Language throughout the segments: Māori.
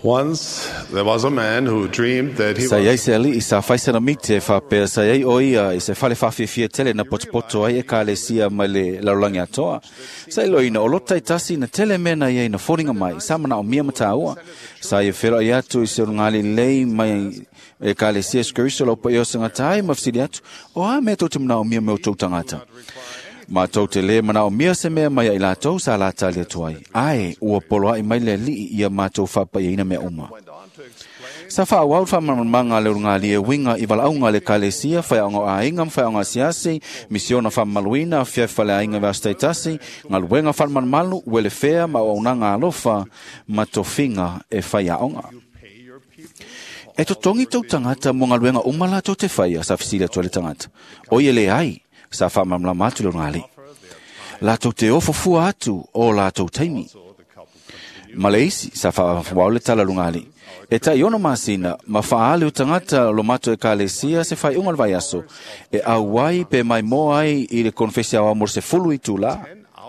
Once there was a man who dreamed that he Sai ai was se ali isa faisa na mite fa pe sai ai oia i se fale fa fie tele na poto ai e ka le sia mai le laulangi atoa. Sai loina o lota i tasi na tele mena ia na foringa mai sa mana o mia mataua. Sai e fero ia tu i se ngali lei mai e ka le sia skeriso lo pa yo sanga tai mafsidi atu. O a me to timna o mia me o tau tangata. Ma tau te le mana o mia se mea mai i la tau sa la tali atuai. Ai ua polo ai mai le li ia ma tau fa pa ina me uma. Sa fa wau fa manga le ngali e winga i valaunga le kalesia fa anga a inga fa anga siasi misiona fa maluina fa fa le inga va staitasi ngal wenga fa malu wele fea ma onanga alofa matofinga e fa ya onga. E to tongi tau tangata mo ngal wenga umala to te fa ya sa fisile to le tangata. O yele ai sa fa mamla matu le ngali. La to te ofo fu atu o la to taimi. Malaisi sa fa wau le tala lungali. E ta iona masina, ma faale o tangata lo mato e kalesia se fai ungal vai aso. E awai pe mai mo ai i le konfesia o amor se fulu i tu la.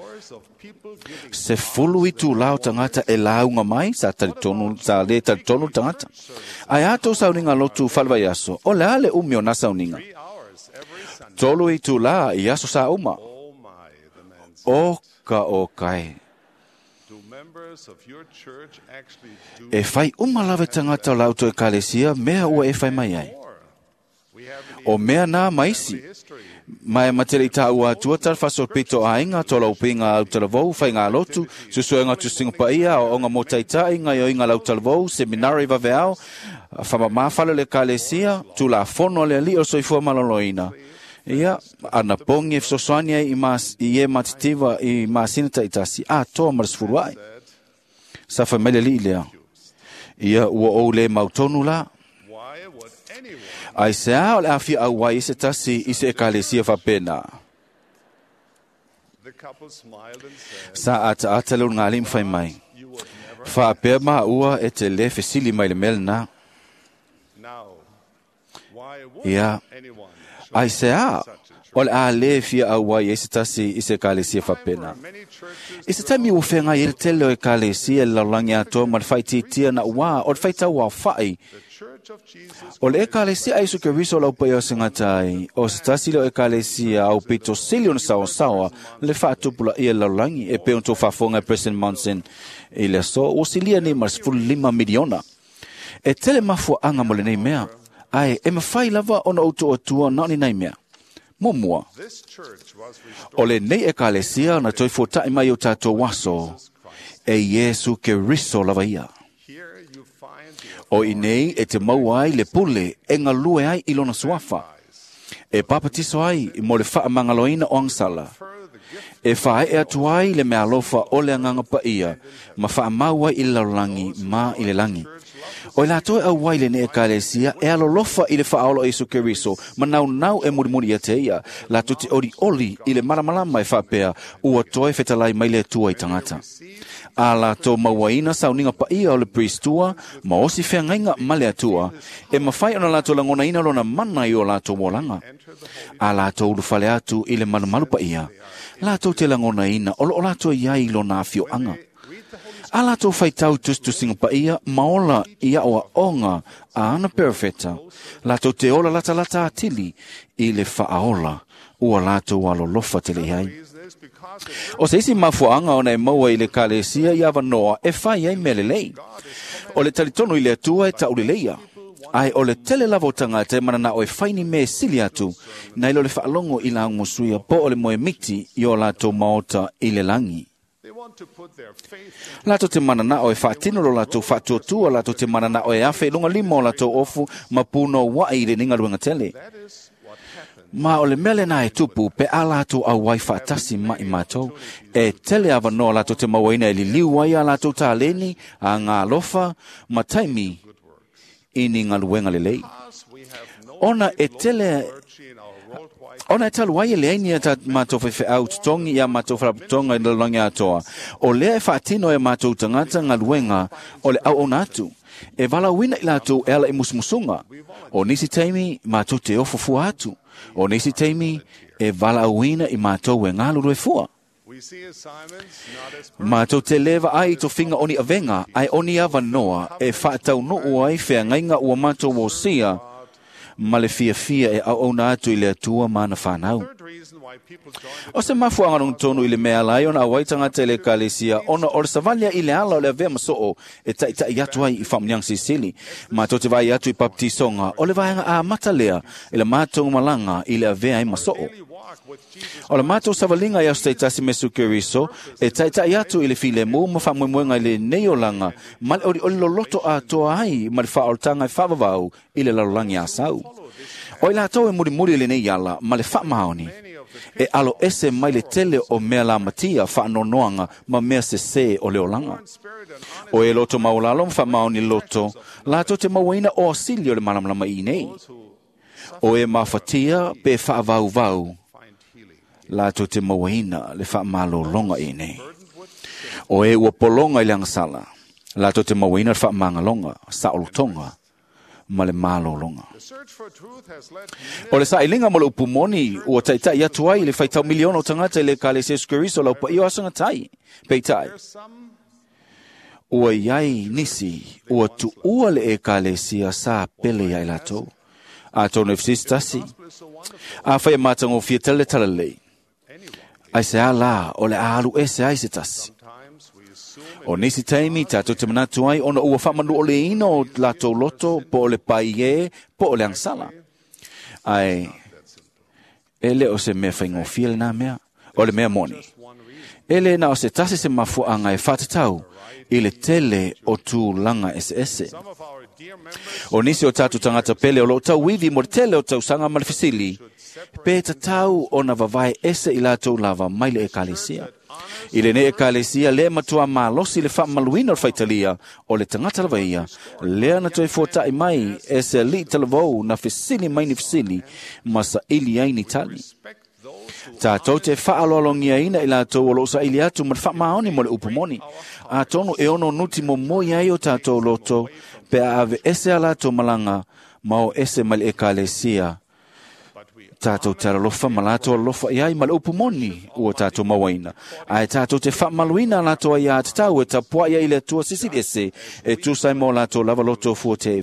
Se fulu i tu la o tangata e la unga mai sa le taritonu tangata. Ai ato sa uninga lotu falvai aso. O le ale umio na sa uninga. Tolu i tu la i aso sa uma. Oka o kai. E fai umalawe tangata lauto e kalesia mea ua e fai mai ai. O mea nā maisi. Mai matele i tā ua atua tarfaso pito a inga tola upinga au talavou fai ngā lotu susue ngā tusinga pa ia o onga mo taitai ngai o inga lau talavou seminari vaveao fama mawhale le kalesia tu la fono le li o soifua maloloina. Ia, ana pongi e fsoswania i e matitiva i masinata itasi. A toa marasfuruai. Sa fa mele li lea. Ia ua o le mautonu la. Ai se a o le afi au wai se tasi i se e kalesia fa pena. Sa ata leo ngalim fai mai. Fa pea maa ua e te le fesili mai le melna. Ia. Ai se a o le a le fia au wai e se tasi i se kalesia fa pena. I se taimi ua whenga i le tele o e kalesia le laulangi ato ma le fai titia na ua o le fai tau au fai. O le e kalesia aisu ke riso lau pai o singatai o se tasi leo e kalesia au pito silion sawa sawa le fai tupula i e laulangi e pe unto fafonga e President Monson i le so o silia ni mas 5 miliona. E tele mafua anga mo le nei mea. Ai, e mawhai lava ona auto atua na ni nei mea. Mumua. O le nei e kalesia na toi fotai mai o tato waso. E Yesu ke riso lava ia. O i nei e te mauai le pule e ngalue ai ilona suafa. E papatiso ai i mo le faa mangaloina o angsala. E faa e atuai le mea lofa o le anganga pa ia. Ma faa maua i laulangi ma i le langi. O la toe au waile ne e kalesia e alolofa i le whaolo Yesu Keriso ma nau e murimuri a te ia la tuti oli i le maramalama e whapea ua toe whetalai mai le tua i tangata. A la to mawaina sauninga pa ia o le priestua ma osi whengainga ma le atua e mawhai ona la to langona ina lona mana i o la to molanga. A la to ulufale atu i le manamalu pa ia. La to te langona ina o la to iai lona afio anga. Ala tō whai tau tustusinga pa ia, maola ia oa onga a ana perfecta. La tō te ola lata atili i le whaaola, ua la tō alolofa te le hai. O se isi mafuanga o nei maua i le kalesia i awa noa e whai ai melelei. O le talitono i le atua e tau leia. Ai o le tele lavo tangata e manana o e whaini me sili atu, na ilo le whaalongo i la ngusuia po o le moe miti i o la tō maota i le langi. Lato te manana o e whaatino lo lato whaatuatua, lato te manana o e awhi lunga lima o lato ofu ma puno wai le ninga ruenga tele. Ma o le mele na e tupu pe a lato a wai whaatasi ma i mātou, e tele awa no lato te mawaina e li liu wai a lato tā leni a ngā lofa ma taimi i ni ngā ruenga le lei. Ona e tele... Ona e talu wai e leini a ta mātou whewhe au tutongi ia mātou wharaputonga i lalangi atoa. O lea e whaatino e mātou tangata ngā luenga o le au o nātu. E wala wina i lātou e ala i musmusunga. O nisi teimi mātou te ofofu atu. O nisi teimi e wala wina i mātou e ngā luru e fua. Ma tau te lewa ai to whinga oni avenga, ai oni awa noa, e whaatau no ai whea ngainga ua mato o sia, ma le fia e au na atu i le atua mana whanau. O se mafu angarung tonu i le mea lai ona awaitanga te le kalesia, ona o le savalia i le ala o le avea masoo, e tai atu ai i whamnyang sisili, ma to te vai atu i baptisonga, o le vaenga a matalea, i le mātou malanga i le avea i masoo. O le mātou savalinga i au staitasi mesu keriso, e tai atu i le file mu, ma whamwemuenga i le neolanga, ma le ori loloto a toa ai, ma le whaoltanga i whavavau i le lalolangi a sau. O i la tau e muri le nei ala, ma le whamaoni, e alo ese mai le tele o mea la matia whaanonoanga ma mea se o leolanga. O e loto maulalo ma whamaoni loto, la to te mawaina o asili o le malamlama i nei. O e mawhatia pe whaavau, la to te mawaina le whaamalo longa i nei. O e ua polonga i le angasala, la to te mawaina le whaamanga longa, saolotonga, ma le malo longa. O le sailinga mo le upumoni, ua tai atu ai le whaitau miliona o tangata i le kalesia Keriso lau pa i o asanga tai, peitai. Ua iai nisi, ua tu ua le e kalesia sa pele iai lato. A tonu efsistasi, a whai matango fia tele talalei. Ai se ala, o le alu ese ai se tasi. O nisi taimi, tato te manatu ai, ona ua whamanu o le ino o lato loto, po o le paie, po o le angsala. Ai, ele o se mea whaingo fia le nā mea, o le mea moni. Ele na o se tasi se mafuanga e whatatau, i le tele o tū langa ese. O nisi o tatu tangata pele o lo tau wivi mo le tele o tau sanga malifisili, pe tatau o na vavai ese i lato lava mai le e kalesia. I le ne e kalesia le matua malosi le whaamaluina o whaitalia o le tangata lavaia, lea na toi fōtai mai e se li talavou na fisili mai ni fisili, masa ili ai ni tali. Tātou te whaalolongia ina i lātou o lo sa ili atu ma whaamaoni mo le upumoni. A tonu e ono nuti mo moi ai o tātou loto, pe ave ese a lātou malanga, ma o ese mali e kalesia. Tātou tara lofa ma lātou lofa i ai ma le upumoni ua tātou mawaina. Ai tātou te whaamaluina lātou ai a tatau e ta pua ia i le tua sisiri ese, e tūsai mo lātou lava loto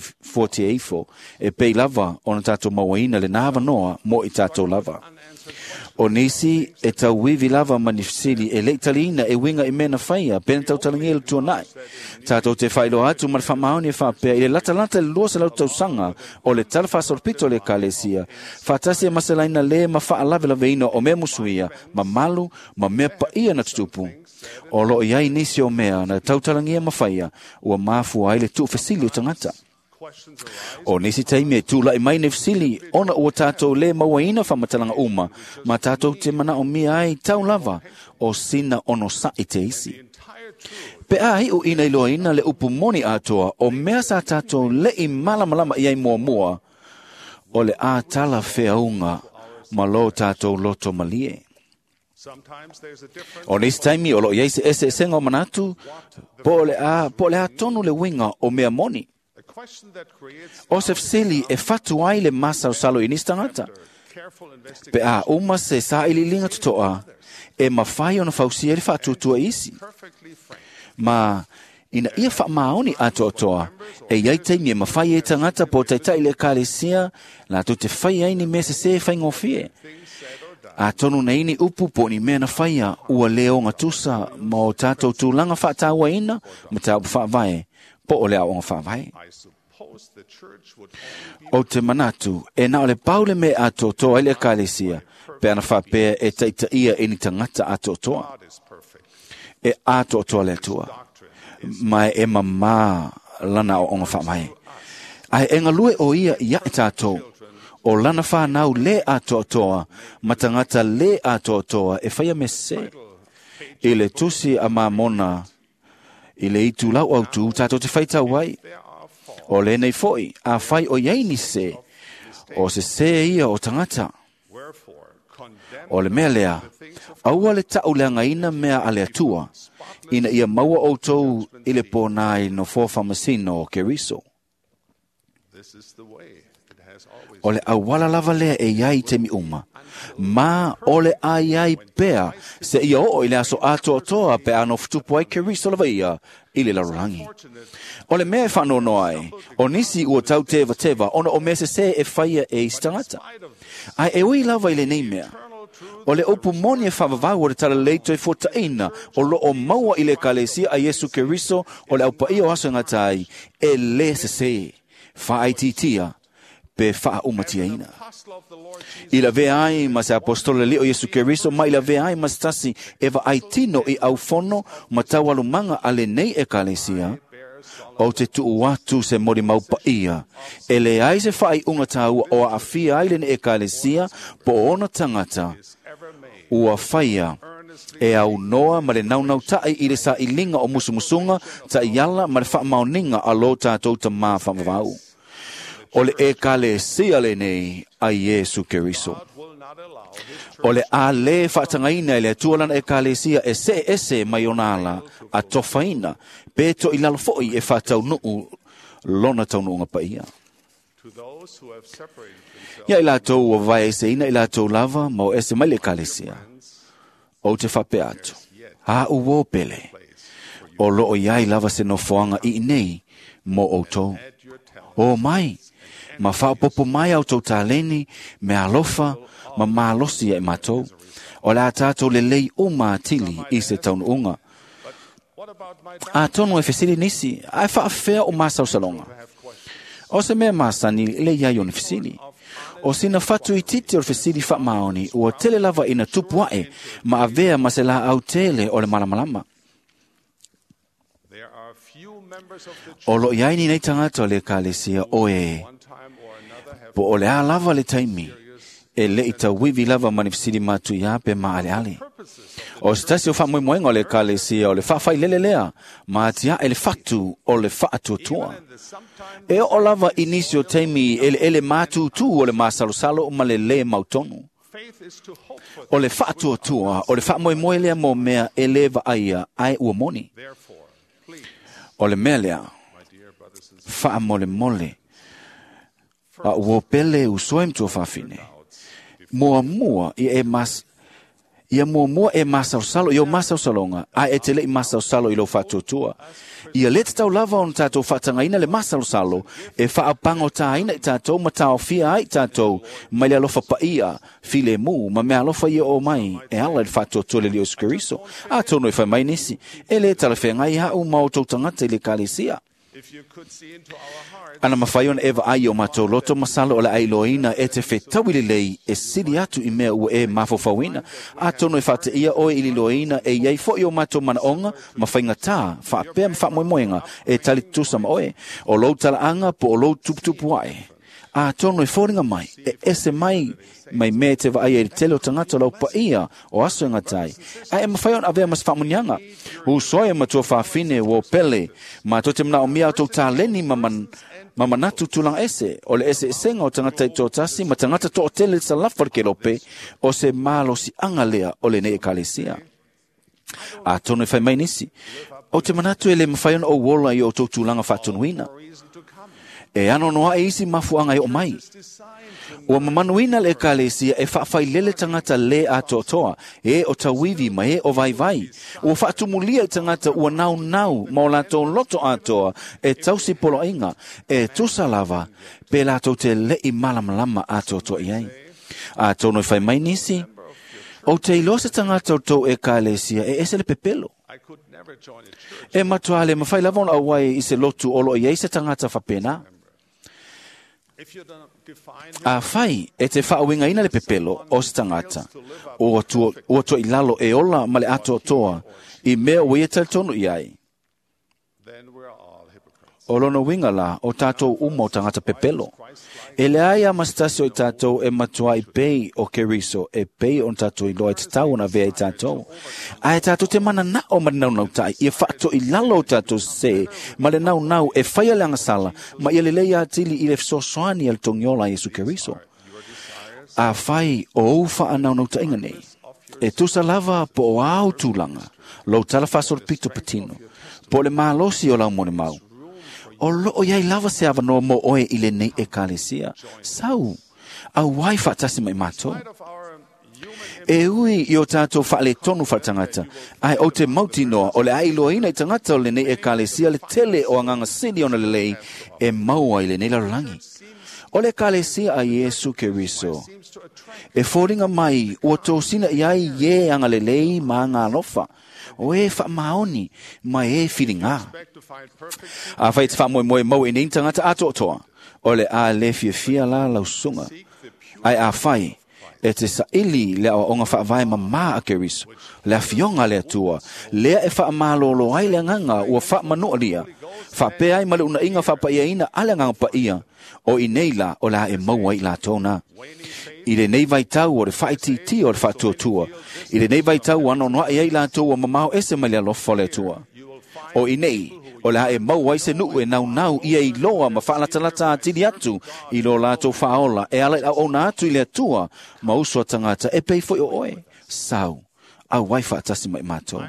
48 e pei lava o na tātou mawaina le nāwa noa mo i tātou lava. O nisi e tau wivi lava manifisili e leitalina e winga i mena whaia, pena tau talangi le tua nai. Tātou te whailo atu ma le whamaoni e whapea i le lata le lua se lau tau sanga o le talwhasorpito le kalesia. Whatasi e maselaina le ma wha alave laveina o mea musuia, ma malu, ma mea paia na tutupu. O lo iai nisi o mea na tau talangi e ma whaia, ua mafu ai le tu fasili o tangata. O nisi taimi e tūla i mai nefsili, ona ua tātou le mawaina whamatalanga uma, ma tātou te mana o mia ai tau lava, o sina ono sa i te isi. Pe ai o ina iloa ina le upumoni atoa, o mea sa tātou le i malamalama i ai mua, o le a tala wheaunga, ma lo tātou loto malie. O nisi taimi o lo iaise ese senga o manatu, po le a tonu le winga o mea moni. O se fsili e fatu ai le masa o salo i nistangata. Pe a uma se sa ili linga tutoa, e mawhai o na fausia le fatu tua isi. Ma ina ia wha maoni ato toa, e iai teimi e mawhai e tangata po taitai le kalesia, la tu te whai ai ni mese se whai ngofie. A tonu na ini upu po ni mea na whaia, ua leo ngatusa, ma o tātou tūlanga whaataua ina, ma tāu whaavae, po o lea o whaavae. O te manatu, e na ole paule me ato toa ele kalesia, pe ana whapea e taita ia e ni tangata ato toa. E ato toa le tua. Mai e mamā lana o onga whaamae. Ai e ngalue o ia ia e tātou, o lana whanau le ato toa, matangata le ato toa, e whaia me se. I le tusi a mamona, i le itu lau au tu, tātou te whaita wai. O le nei foi, a whai o iaini se, o se ia o tangata. O le mea lea, aua le tau leanga ina mea ale atua, ina ia maua o tou i le pōnai no fōwha masino o Keriso. O le awala lava lea e iai te mi uma. Ma o le ai pea se ia o i le aso atoa pe ano ftupu ai Keriso lava ia i le larolangi. O le mea e whanono ai, o nisi ua tau teva, ona o mea se e whaia e istangata. Ai e ui lava i le nei mea. O le opu moni e whawawau o le tala leito e fotaina o lo o maua i le kalesia a Yesu Keriso o le aupa i o aso ngatai e le se whaititia pe wha umatia ina. I la vea ai ma se apostole li o Yesu Keriso ma i la vea ai ma stasi eva aitino i au fono ma tawalumanga ale nei e kalesia o te tuu watu se mori maupa ia. E le ai se whai unga taua o a awhia ai le ne e kalesia po ona tangata ua whaia e au noa ma le naunau tai i le sa ilinga o musumusunga ta iala ma le wha maoninga a lo tātou ta maa whamavau. O le e kalesia le nei a Yesu Keriso. O le a le whaatangaina e le tualana e kalesia e se mai onala a tofaina peto i lalo foi e whaatau nuu lona tau nuu ngapa ia. Ia i lātou o vai se ina i lātou lava ma o ese mai le kalesia. O te whape atu. Ha uwo pele. O loo iai lava se no foanga i nei mo o tō. O mai. Ma whaopopo mai au tau tāleni me alofa ma malosi e matou. O la tātou le lei o mātili i se taununga. A tonu e fesili nisi, ai whaafea o masau salonga. O se mea masani le iai o ni fesili. O sina fatu i titi o fesili wha maoni, ua tele lava ina tupuae, ma avea ma se la au tele o le malamalama. O lo iai ni nei tangata o le kalesia o e. Po o le a lava le taimi, e le ita wivi lava manifesili matu ia pe ma ale ale. O stasi o wha moenga o le kalesia o le whawhai lele lea, ma atia e le fatu o le whaatua tua. E o lava inisio taimi ele matu tu o le masalosalo o ma le mautonu. O le whaatua tua, o le wha moe lea mo mea e leva aia ai ua moni. O le mea lea, wha mole. A ua pele usoim tua whawhine. Mua i e mas... Ia mua e masau salo, ia o masau salonga, a e tele i masau salo i lo whatuatua. Ia le tau lava on tātou whatangaina le masau salo, e whaapango tāina i tātou, ma tāo fia ai tātou, mai le alofa paia, file mu, ma mea alofa ia o mai, e ala le whatuatua le Leo Skeriso. A tono e whai mai nisi, e le talawhenga i hau mau tau tangata i le kalesia. Ana mawhaion eva ai o matou loto masalo o le ailoina e te whetawili lei e siri atu i mea ua e mafofawina. A tono e whate ia oe ili loina e iei fo i o matou manaonga ma whainga tā, whaapea ma whamoemoenga e tali tusa ma oe. O lou talaanga po o lou tuputupu wae. A tono e whoringa mai e ese mai mea te wa ai e tele o tangata lau pa ia o aso e ngatai. A e mawhaion avea mas whamunianga. U soe matua whaafine wo pele ma to te mna o mia tau tāleni mamanatu tulang ese, o le ese esenga o tangata i tōtasi, ma tangata tō tele sa lafar ke lope, o se malo si angalea o le ne e kalesia. A tono e whai mai nisi, o te manatu e le mawhaion o wola i o tō tūlanga whatunuina. E ano noa e isi mafuanga i o mai. Ua mamanuina le kalesia e whaafai lele tangata le a toa, e o tawivi ma e o vai. Ua whaatumulia i tangata ua nau, ma o lato loto atoa, e tausi polo inga, e tusa lava, pe lato te le i malamalama a toa iai. A tono i whai mai nisi, o te ilosa tangata o tō e kalesia e ese le pepelo. E matua le mawhai lavon awai i se lotu olo iai se tangata whapena. A whai e te whaawinga ina le pepelo o se tangata o to i lalo e ola ma le ato toa i mea o ia tonu i ai. O lono winga la o tātou o tangata pepelo. E le aia mastasio i tātou e matua i pei o Keriso e pei on tātou i loa i tatau na vea i tātou. A e tātou te mana na o marinau tai i e whaato i lalo tātou se ma le nau e whaia leanga sala ma i le leia atili i le sosoani al tongiola Jesu Keriso. A whai o uwha anau tai inganei. E tusa lava po o au tūlanga lo tala fasor pito patino po le malosi o lau mone mau. O loo iai lava se avanoa mo oe I le nei ekalesia. Sau, au wai whaatasi mai mātou. E ui I o tātou whaale tonu whaatangata. Ai o te mauti noa, o le ai loa ina I tangata o le nei ekalesia le tele o anganga sili ona le lei e maua I le nei larangi. O le ekalesia a Yesu Keriso. E fōringa mai, ua tōsina iai ye anga le lei ma ngā lofa. O e wha maoni, mai e whiringa. A whai te wha moe mau I nei tangata ato toa. O le a le fia la lausunga. Ai a whai, e te saili le o onga wha vai ma maa a Keriso. Le a fionga le atua. Lea e wha malolo ai le nganga ua wha manua lia. Wha pe ai male una inga wha pa ia ina ale nganga pa ia. O I nei la o la e maua I la tōna. I le nei vai tau o le whaititi o le whaatuatua. I le nei vai tau ano noa I la tō o mamao ese mai le alofa le tua. O I nei, o la e maua I se nuu e nau ia I loa ma whaalatalata atiri atu I lo la tō whaola e ala o na atu I le atua ma usua tangata e pei foi o oe. Sau, au wai whaatasi mai mātou.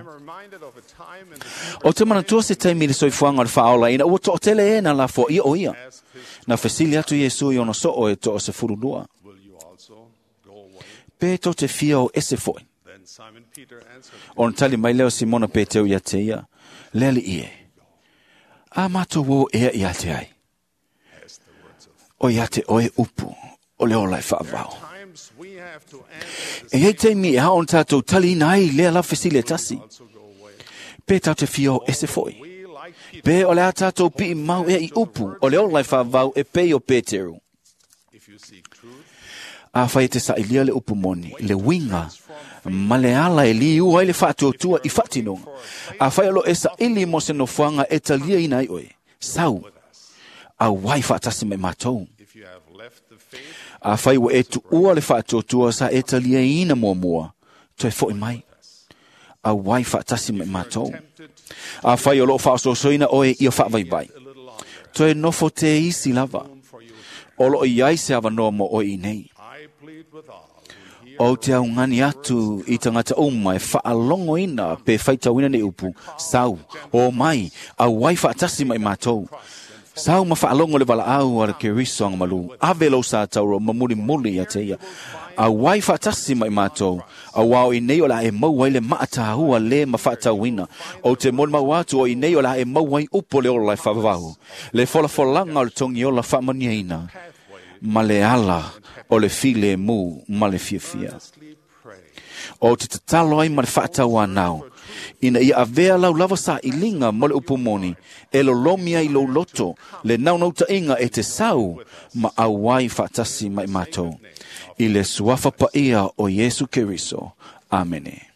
O te manatua se taimi le soifuanga o le whaola ina ua to tele e na la fo ia o ia. Na fesili atu Yesu I ono so o e to o se furulua. Pe to te fia o ese foi. On tali mai leo Simona Peteu ia te ia. Lele ie. A mato wo ea ia te ai. O ia te oe upu. O leo lai whaavau. E hei te mi e haon tātou tali nai lea la fesili tasi. Pe tau te fia o ese foi. Pe o lea tātou pi mau ea I upu. O leo lai whaavau e pe o Peteru. A whai te sa ilia le upumoni, le winga, ma le ala e li ua le whaatuatua I whatinonga. A whai alo e sa ili mo se no whanga e talia ina I oe. Sau, a wai whaatasi mai mātou. A whai wa e tu ua le whaatuatua sa e talia ina mua, toi fo I mai. A wai whaatasi mai mātou. A whai alo whaasosoina oe I o whaavaibai. Toi nofo te isi lava. Olo I ai se avanoa mo oe I nei. O te au ngani atu I tangata uma e whaalongo ina pe whaitawina ne upu. Sau, o mai, a wai whaatasi mai mātou. Sau ma whaalongo le wala au ara Keriso anga malu. Avelo sa tauro ma muli a teia. A wai whaatasi mai mātou. A wao I nei o la e mauai le maatahua le ma whaatawina. O te mon mawatu o I nei o la e mauai upo le ola e whavavau. Le wholafolanga o le tongi o la whamaniaina. Ma le ala o le file mu ma le fiafia. O te tatalo ai ma le whaatawa nao. Ina ia avea lau lava sa ilinga ma le upumoni. E lo lomia I lo loto. Le naunauta inga e te sau. Ma awai whaatasi mai mātou. I le suafa pa ia o Yesu Keriso. Amene.